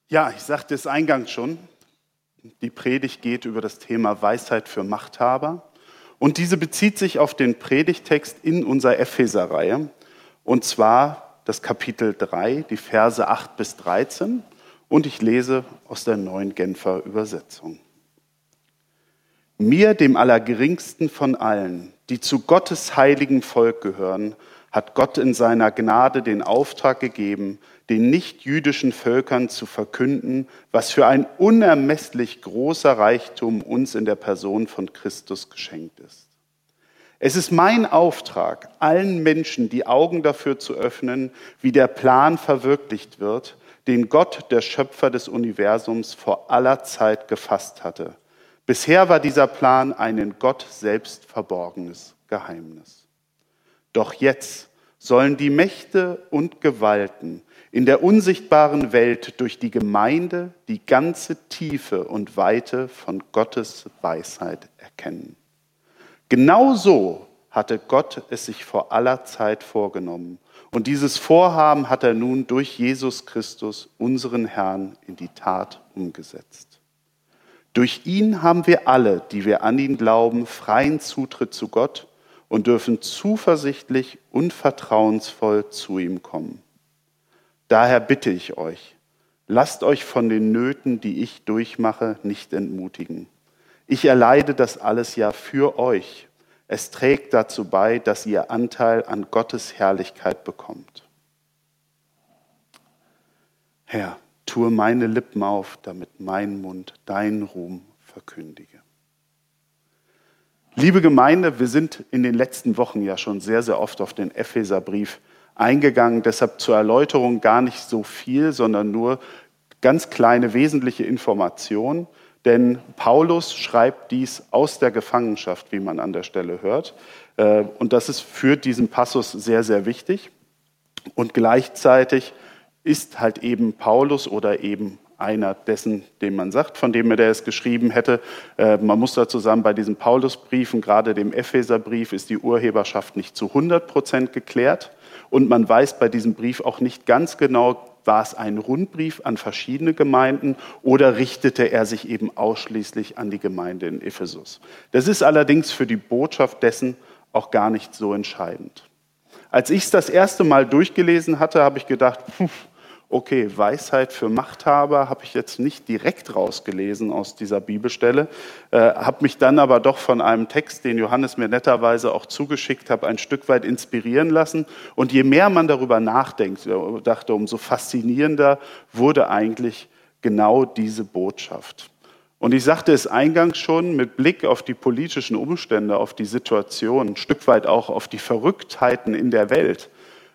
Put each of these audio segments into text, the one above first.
Ja, ich sagte es eingangs schon, die Predigt geht über das Thema Weisheit für Machthaber. Und diese bezieht sich auf den Predigtext in unserer Epheser-Reihe. Und zwar das Kapitel 3, die Verse 8 bis 13. Und ich lese aus der Neuen Genfer Übersetzung. Mir, dem Allergeringsten von allen, die zu Gottes heiligen Volk gehören, hat Gott in seiner Gnade den Auftrag gegeben, den nichtjüdischen Völkern zu verkünden, was für ein unermesslich großer Reichtum uns in der Person von Christus geschenkt ist. Es ist mein Auftrag, allen Menschen die Augen dafür zu öffnen, wie der Plan verwirklicht wird, den Gott, der Schöpfer des Universums, vor aller Zeit gefasst hatte. Bisher war dieser Plan ein in Gott selbst verborgenes Geheimnis. Doch jetzt sollen die Mächte und Gewalten in der unsichtbaren Welt durch die Gemeinde die ganze Tiefe und Weite von Gottes Weisheit erkennen. Genau so hatte Gott es sich vor aller Zeit vorgenommen. Und dieses Vorhaben hat er nun durch Jesus Christus, unseren Herrn, in die Tat umgesetzt. Durch ihn haben wir alle, die wir an ihn glauben, freien Zutritt zu Gott und dürfen zuversichtlich und vertrauensvoll zu ihm kommen. Daher bitte ich euch, lasst euch von den Nöten, die ich durchmache, nicht entmutigen. Ich erleide das alles ja für euch. Es trägt dazu bei, dass ihr Anteil an Gottes Herrlichkeit bekommt. Herr, tue meine Lippen auf, damit mein Mund deinen Ruhm verkündige. Liebe Gemeinde, wir sind in den letzten Wochen ja schon sehr, sehr oft auf den Epheserbrief eingegangen. Deshalb zur Erläuterung gar nicht so viel, sondern nur ganz kleine wesentliche Informationen. Denn Paulus schreibt dies aus der Gefangenschaft, wie man an der Stelle hört. Und das ist für diesen Passus sehr, sehr wichtig. Und gleichzeitig ist halt eben Paulus oder eben einer dessen, dem man sagt, von dem er es geschrieben hätte. Man muss dazu sagen, bei diesen Paulusbriefen, gerade dem Epheserbrief, ist die Urheberschaft nicht zu 100% geklärt. Und man weiß bei diesem Brief auch nicht ganz genau, war es ein Rundbrief an verschiedene Gemeinden oder richtete er sich eben ausschließlich an die Gemeinde in Ephesus. Das ist allerdings für die Botschaft dessen auch gar nicht so entscheidend. Als ich es das erste Mal durchgelesen hatte, habe ich gedacht, okay, Weisheit für Machthaber habe ich jetzt nicht direkt rausgelesen aus dieser Bibelstelle, habe mich dann aber doch von einem Text, den Johannes mir netterweise auch zugeschickt hat, ein Stück weit inspirieren lassen. Und je mehr man darüber nachdenkt, dachte, umso faszinierender wurde eigentlich genau diese Botschaft. Und ich sagte es eingangs schon, mit Blick auf die politischen Umstände, auf die Situation, ein Stück weit auch auf die Verrücktheiten in der Welt,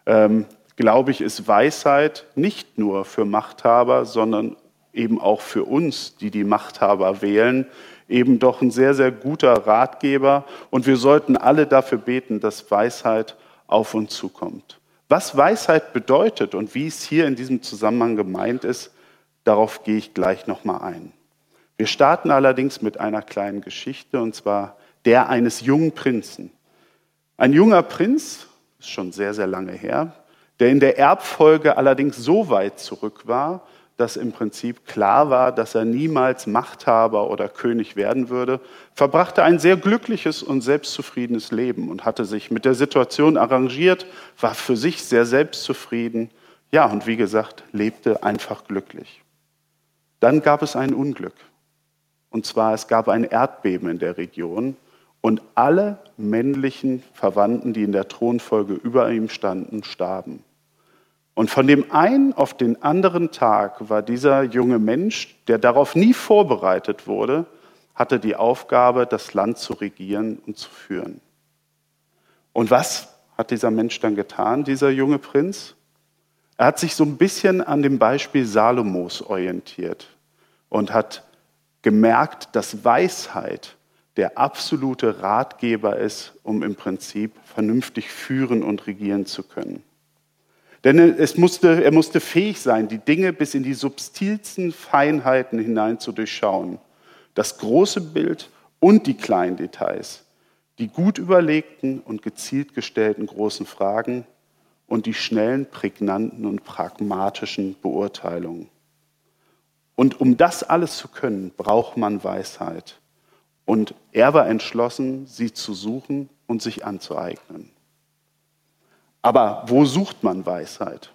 glaube ich, ist Weisheit nicht nur für Machthaber, sondern eben auch für uns, die die Machthaber wählen, eben doch ein sehr, sehr guter Ratgeber. Und wir sollten alle dafür beten, dass Weisheit auf uns zukommt. Was Weisheit bedeutet und wie es hier in diesem Zusammenhang gemeint ist, darauf gehe ich gleich nochmal ein. Wir starten allerdings mit einer kleinen Geschichte, und zwar der eines jungen Prinzen. Ein junger Prinz, ist schon sehr, sehr lange her, der in der Erbfolge allerdings so weit zurück war, dass im Prinzip klar war, dass er niemals Machthaber oder König werden würde, verbrachte ein sehr glückliches und selbstzufriedenes Leben und hatte sich mit der Situation arrangiert, war für sich sehr selbstzufrieden, ja, und wie gesagt, lebte einfach glücklich. Dann gab es ein Unglück. Und zwar, es gab ein Erdbeben in der Region und alle männlichen Verwandten, die in der Thronfolge über ihm standen, starben. Und von dem einen auf den anderen Tag war dieser junge Mensch, der darauf nie vorbereitet wurde, hatte die Aufgabe, das Land zu regieren und zu führen. Und was hat dieser Mensch dann getan, dieser junge Prinz? Er hat sich so ein bisschen an dem Beispiel Salomos orientiert und hat gemerkt, dass Weisheit der absolute Ratgeber ist, um im Prinzip vernünftig führen und regieren zu können. Denn er musste fähig sein, die Dinge bis in die subtilsten Feinheiten hinein zu durchschauen. Das große Bild und die kleinen Details, die gut überlegten und gezielt gestellten großen Fragen und die schnellen, prägnanten und pragmatischen Beurteilungen. Und um das alles zu können, braucht man Weisheit. Und er war entschlossen, sie zu suchen und sich anzueignen. Aber wo sucht man Weisheit?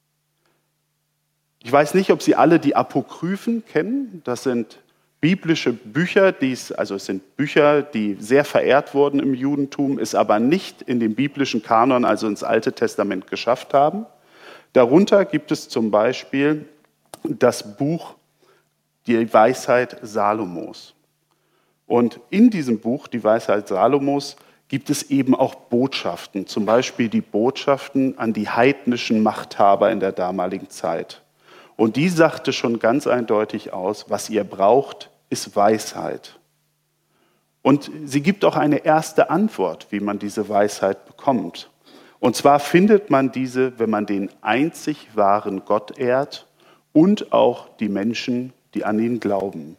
Ich weiß nicht, ob Sie alle die Apokryphen kennen. Das sind biblische Bücher, es sind Bücher, die sehr verehrt wurden im Judentum, es aber nicht in den biblischen Kanon, also ins Alte Testament, geschafft haben. Darunter gibt es zum Beispiel das Buch Die Weisheit Salomos. Und in diesem Buch, Die Weisheit Salomos, gibt es eben auch Botschaften, zum Beispiel die Botschaften an die heidnischen Machthaber in der damaligen Zeit. Und die sagte schon ganz eindeutig aus, was ihr braucht, ist Weisheit. Und sie gibt auch eine erste Antwort, wie man diese Weisheit bekommt. Und zwar findet man diese, wenn man den einzig wahren Gott ehrt und auch die Menschen, die an ihn glauben.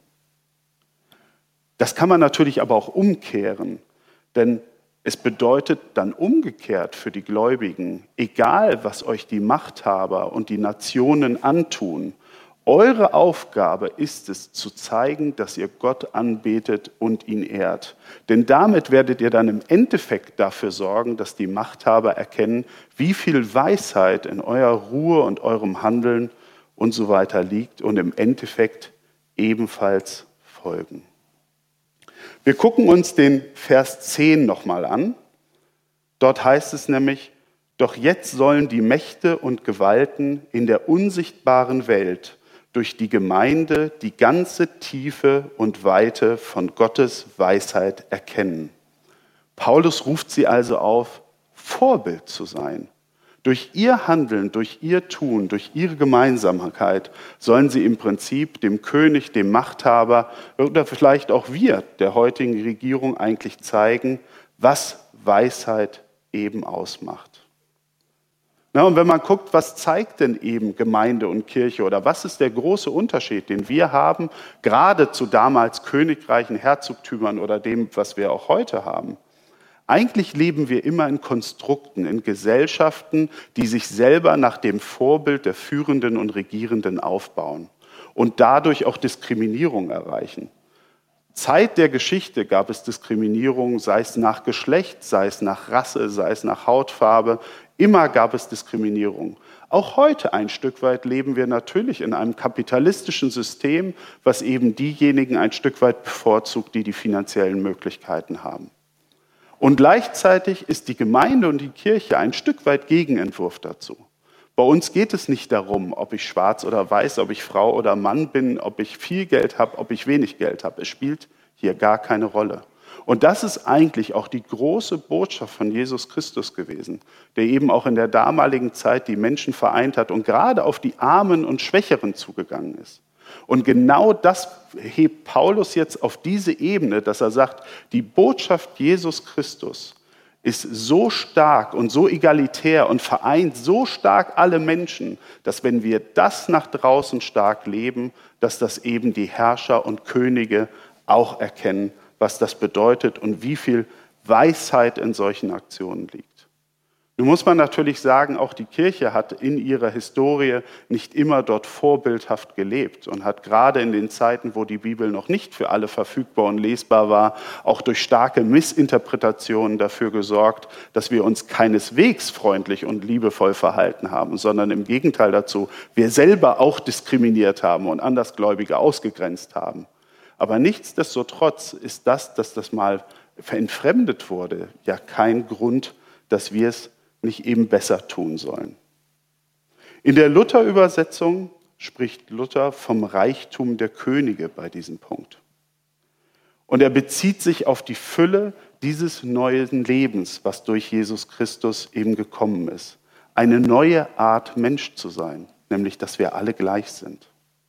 Das kann man natürlich aber auch umkehren, denn es bedeutet dann umgekehrt für die Gläubigen, egal was euch die Machthaber und die Nationen antun, eure Aufgabe ist es, zu zeigen, dass ihr Gott anbetet und ihn ehrt. Denn damit werdet ihr dann im Endeffekt dafür sorgen, dass die Machthaber erkennen, wie viel Weisheit in eurer Ruhe und eurem Handeln und so weiter liegt und im Endeffekt ebenfalls folgen. Wir gucken uns den Vers 10 nochmal an. Dort heißt es nämlich, doch jetzt sollen die Mächte und Gewalten in der unsichtbaren Welt durch die Gemeinde die ganze Tiefe und Weite von Gottes Weisheit erkennen. Paulus ruft sie also auf, Vorbild zu sein. Durch ihr Handeln, durch ihr Tun, durch ihre Gemeinsamkeit sollen sie im Prinzip dem König, dem Machthaber oder vielleicht auch wir, der heutigen Regierung, eigentlich zeigen, was Weisheit eben ausmacht. Na, und wenn man guckt, was zeigt denn eben Gemeinde und Kirche oder was ist der große Unterschied, den wir haben, gerade zu damals Königreichen, Herzogtümern oder dem, was wir auch heute haben? Eigentlich leben wir immer in Konstrukten, in Gesellschaften, die sich selber nach dem Vorbild der Führenden und Regierenden aufbauen und dadurch auch Diskriminierung erreichen. Zeit der Geschichte gab es Diskriminierung, sei es nach Geschlecht, sei es nach Rasse, sei es nach Hautfarbe. Immer gab es Diskriminierung. Auch heute ein Stück weit leben wir natürlich in einem kapitalistischen System, was eben diejenigen ein Stück weit bevorzugt, die die finanziellen Möglichkeiten haben. Und gleichzeitig ist die Gemeinde und die Kirche ein Stück weit Gegenentwurf dazu. Bei uns geht es nicht darum, ob ich schwarz oder weiß, ob ich Frau oder Mann bin, ob ich viel Geld habe, ob ich wenig Geld habe. Es spielt hier gar keine Rolle. Und das ist eigentlich auch die große Botschaft von Jesus Christus gewesen, der eben auch in der damaligen Zeit die Menschen vereint hat und gerade auf die Armen und Schwächeren zugegangen ist. Und genau das hebt Paulus jetzt auf diese Ebene, dass er sagt, die Botschaft Jesus Christus ist so stark und so egalitär und vereint so stark alle Menschen, dass wenn wir das nach draußen stark leben, dass das eben die Herrscher und Könige auch erkennen, was das bedeutet und wie viel Weisheit in solchen Aktionen liegt. Nun muss man natürlich sagen, auch die Kirche hat in ihrer Historie nicht immer dort vorbildhaft gelebt und hat gerade in den Zeiten, wo die Bibel noch nicht für alle verfügbar und lesbar war, auch durch starke Missinterpretationen dafür gesorgt, dass wir uns keineswegs freundlich und liebevoll verhalten haben, sondern im Gegenteil dazu, wir selber auch diskriminiert haben und Andersgläubige ausgegrenzt haben. Aber nichtsdestotrotz ist das, dass das mal entfremdet wurde, ja kein Grund, dass wir es nicht eben besser tun sollen. In der Luther-Übersetzung spricht Luther vom Reichtum der Könige bei diesem Punkt. Und er bezieht sich auf die Fülle dieses neuen Lebens, was durch Jesus Christus eben gekommen ist. Eine neue Art Mensch zu sein, nämlich dass wir alle gleich sind.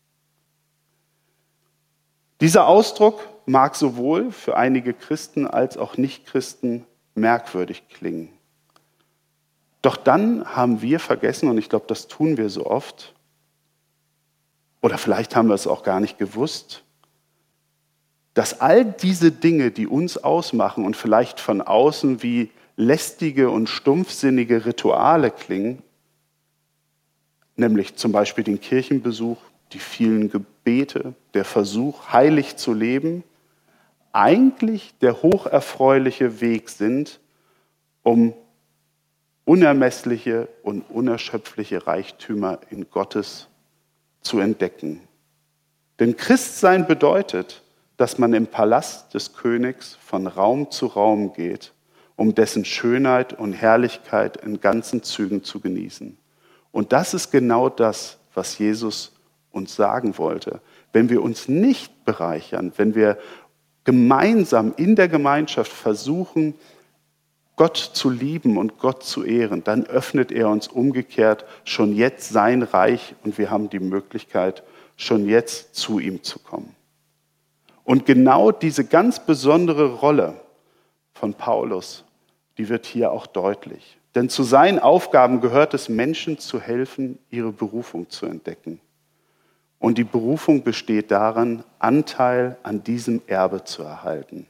Dieser Ausdruck mag sowohl für einige Christen als auch Nichtchristen merkwürdig klingen. Doch dann haben wir vergessen, und ich glaube, das tun wir so oft, oder vielleicht haben wir es auch gar nicht gewusst, dass all diese Dinge, die uns ausmachen und vielleicht von außen wie lästige und stumpfsinnige Rituale klingen, nämlich zum Beispiel den Kirchenbesuch, die vielen Gebete, der Versuch, heilig zu leben, eigentlich der hocherfreuliche Weg sind, um unermessliche und unerschöpfliche Reichtümer in Gottes zu entdecken. Denn Christsein bedeutet, dass man im Palast des Königs von Raum zu Raum geht, um dessen Schönheit und Herrlichkeit in ganzen Zügen zu genießen. Und das ist genau das, was Jesus uns sagen wollte. Wenn wir uns nicht bereichern, wenn wir gemeinsam in der Gemeinschaft versuchen, Gott zu lieben und Gott zu ehren, dann öffnet er uns umgekehrt schon jetzt sein Reich und wir haben die Möglichkeit, schon jetzt zu ihm zu kommen. Und genau diese ganz besondere Rolle von Paulus, die wird hier auch deutlich. Denn zu seinen Aufgaben gehört es, Menschen zu helfen, ihre Berufung zu entdecken. Und die Berufung besteht darin, Anteil an diesem Erbe zu erhalten.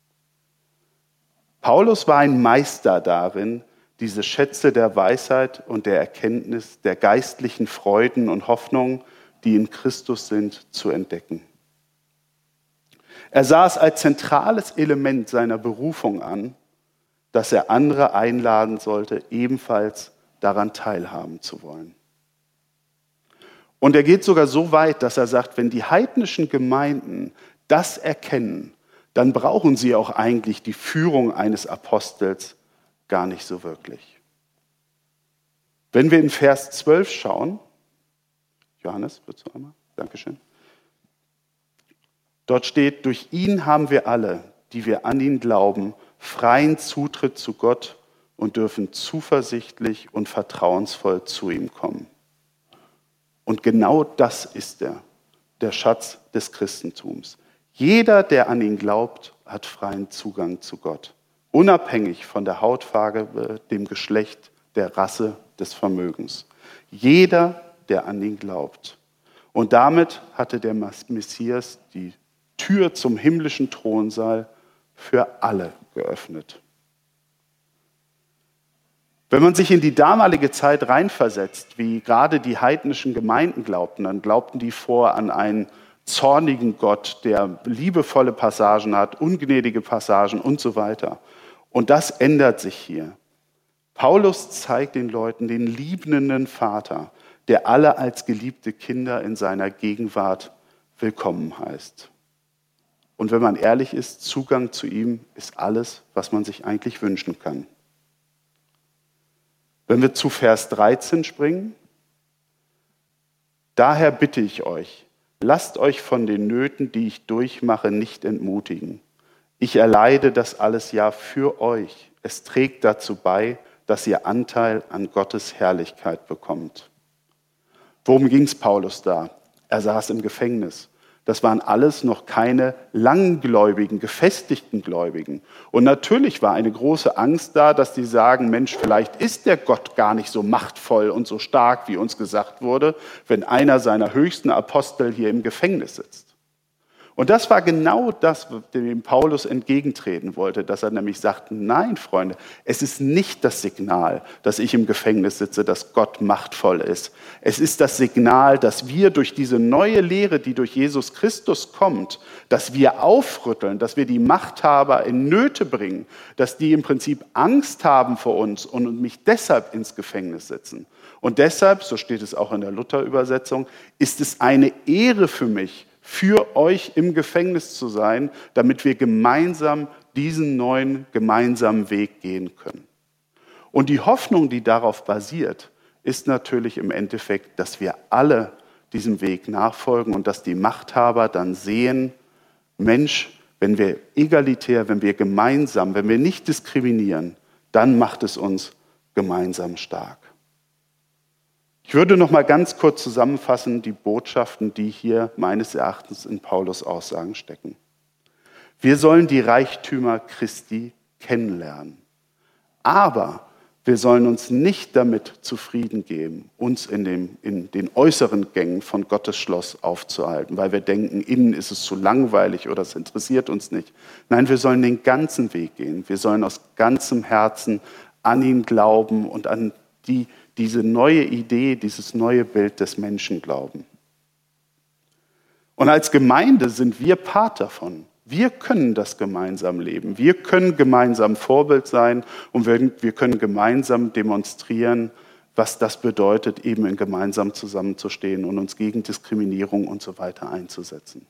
Paulus war ein Meister darin, diese Schätze der Weisheit und der Erkenntnis, der geistlichen Freuden und Hoffnungen, die in Christus sind, zu entdecken. Er sah es als zentrales Element seiner Berufung an, dass er andere einladen sollte, ebenfalls daran teilhaben zu wollen. Und er geht sogar so weit, dass er sagt, wenn die heidnischen Gemeinden das erkennen, dann brauchen sie auch eigentlich die Führung eines Apostels gar nicht so wirklich. Wenn wir in Vers 12 schauen, Johannes, willst du einmal? Dankeschön. Dort steht, durch ihn haben wir alle, die wir an ihn glauben, freien Zutritt zu Gott und dürfen zuversichtlich und vertrauensvoll zu ihm kommen. Und genau das ist der Schatz des Christentums. Jeder, der an ihn glaubt, hat freien Zugang zu Gott, unabhängig von der Hautfarbe, dem Geschlecht, der Rasse, des Vermögens. Jeder, der an ihn glaubt. Und damit hatte der Messias die Tür zum himmlischen Thronsaal für alle geöffnet. Wenn man sich in die damalige Zeit reinversetzt, wie gerade die heidnischen Gemeinden glaubten, dann glaubten die an einen zornigen Gott, der liebevolle Passagen hat, ungnädige Passagen und so weiter. Und das ändert sich hier. Paulus zeigt den Leuten den liebenden Vater, der alle als geliebte Kinder in seiner Gegenwart willkommen heißt. Und wenn man ehrlich ist, Zugang zu ihm ist alles, was man sich eigentlich wünschen kann. Wenn wir zu Vers 13 springen, daher bitte ich euch, lasst euch von den Nöten, die ich durchmache, nicht entmutigen. Ich erleide das alles ja für euch. Es trägt dazu bei, dass ihr Anteil an Gottes Herrlichkeit bekommt. Worum ging es Paulus da? Er saß im Gefängnis. Das waren alles noch keine langgläubigen, gefestigten Gläubigen. Und natürlich war eine große Angst da, dass die sagen, Mensch, vielleicht ist der Gott gar nicht so machtvoll und so stark, wie uns gesagt wurde, wenn einer seiner höchsten Apostel hier im Gefängnis sitzt. Und das war genau das, dem Paulus entgegentreten wollte, dass er nämlich sagt, nein, Freunde, es ist nicht das Signal, dass ich im Gefängnis sitze, dass Gott machtvoll ist. Es ist das Signal, dass wir durch diese neue Lehre, die durch Jesus Christus kommt, dass wir aufrütteln, dass wir die Machthaber in Nöte bringen, dass die im Prinzip Angst haben vor uns und mich deshalb ins Gefängnis setzen. Und deshalb, so steht es auch in der Luther-Übersetzung, ist es eine Ehre für mich, für euch im Gefängnis zu sein, damit wir gemeinsam diesen neuen gemeinsamen Weg gehen können. Und die Hoffnung, die darauf basiert, ist natürlich im Endeffekt, dass wir alle diesem Weg nachfolgen und dass die Machthaber dann sehen, Mensch, wenn wir egalitär, wenn wir gemeinsam, wenn wir nicht diskriminieren, dann macht es uns gemeinsam stark. Ich würde noch mal ganz kurz zusammenfassen die Botschaften, die hier meines Erachtens in Paulus Aussagen stecken. Wir sollen die Reichtümer Christi kennenlernen. Aber wir sollen uns nicht damit zufrieden geben, uns in den äußeren Gängen von Gottes Schloss aufzuhalten, weil wir denken, innen ist es zu langweilig oder es interessiert uns nicht. Nein, wir sollen den ganzen Weg gehen. Wir sollen aus ganzem Herzen an ihn glauben und an diese neue Idee, dieses neue Bild des Menschen glauben. Und als Gemeinde sind wir Part davon. Wir können das gemeinsam leben. Wir können gemeinsam Vorbild sein und wir können gemeinsam demonstrieren, was das bedeutet, eben in gemeinsam zusammenzustehen und uns gegen Diskriminierung und so weiter einzusetzen.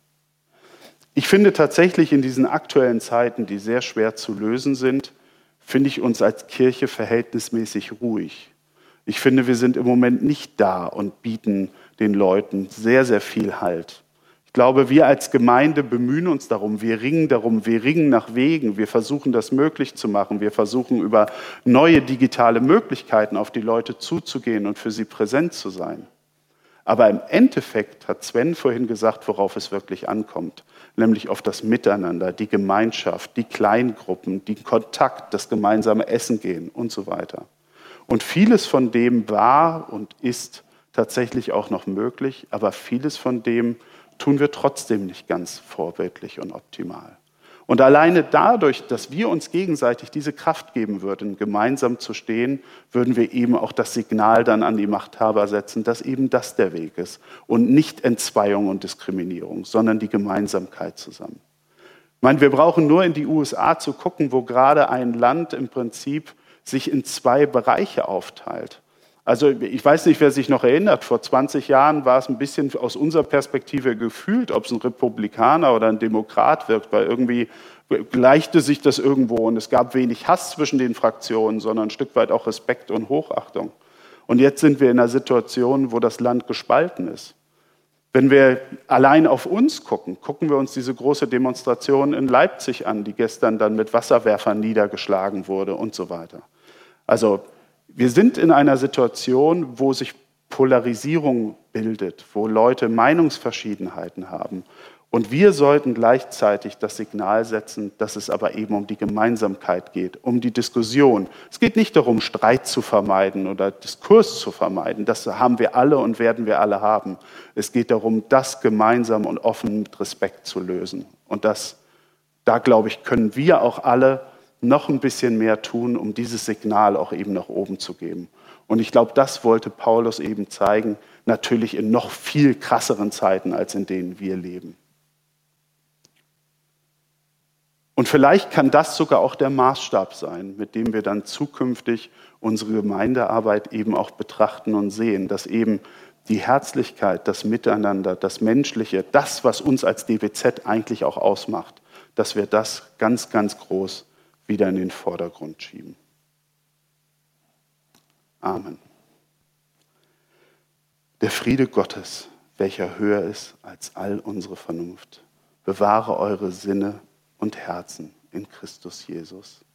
Ich finde tatsächlich in diesen aktuellen Zeiten, die sehr schwer zu lösen sind, finde ich uns als Kirche verhältnismäßig ruhig. Ich finde, wir sind im Moment nicht da und bieten den Leuten sehr, sehr viel Halt. Ich glaube, wir als Gemeinde bemühen uns darum, wir ringen nach Wegen, wir versuchen das möglich zu machen, wir versuchen über neue digitale Möglichkeiten auf die Leute zuzugehen und für sie präsent zu sein. Aber im Endeffekt hat Sven vorhin gesagt, worauf es wirklich ankommt, nämlich auf das Miteinander, die Gemeinschaft, die Kleingruppen, den Kontakt, das gemeinsame Essen gehen und so weiter. Und vieles von dem war und ist tatsächlich auch noch möglich, aber vieles von dem tun wir trotzdem nicht ganz vorbildlich und optimal. Und alleine dadurch, dass wir uns gegenseitig diese Kraft geben würden, gemeinsam zu stehen, würden wir eben auch das Signal dann an die Machthaber setzen, dass eben das der Weg ist und nicht Entzweiung und Diskriminierung, sondern die Gemeinsamkeit zusammen. Ich meine, wir brauchen nur in die USA zu gucken, wo gerade ein Land im Prinzip sich in zwei Bereiche aufteilt. Also ich weiß nicht, wer sich noch erinnert, vor 20 Jahren war es ein bisschen aus unserer Perspektive gefühlt, ob es ein Republikaner oder ein Demokrat wird, weil irgendwie gleichte sich das irgendwo und es gab wenig Hass zwischen den Fraktionen, sondern ein Stück weit auch Respekt und Hochachtung. Und jetzt sind wir in einer Situation, wo das Land gespalten ist. Wenn wir allein auf uns gucken, gucken wir uns diese große Demonstration in Leipzig an, die gestern dann mit Wasserwerfern niedergeschlagen wurde und so weiter. Also wir sind in einer Situation, wo sich Polarisierung bildet, wo Leute Meinungsverschiedenheiten haben. Und wir sollten gleichzeitig das Signal setzen, dass es aber eben um die Gemeinsamkeit geht, um die Diskussion. Es geht nicht darum, Streit zu vermeiden oder Diskurs zu vermeiden. Das haben wir alle und werden wir alle haben. Es geht darum, das gemeinsam und offen mit Respekt zu lösen. Und da glaube ich, können wir auch alle noch ein bisschen mehr tun, um dieses Signal auch eben nach oben zu geben. Und ich glaube, das wollte Paulus eben zeigen, natürlich in noch viel krasseren Zeiten, als in denen wir leben. Und vielleicht kann das sogar auch der Maßstab sein, mit dem wir dann zukünftig unsere Gemeindearbeit eben auch betrachten und sehen, dass eben die Herzlichkeit, das Miteinander, das Menschliche, das, was uns als DWZ eigentlich auch ausmacht, dass wir das ganz, ganz groß wieder in den Vordergrund schieben. Amen. Der Friede Gottes, welcher höher ist als all unsere Vernunft, bewahre eure Sinne und Herzen in Christus Jesus.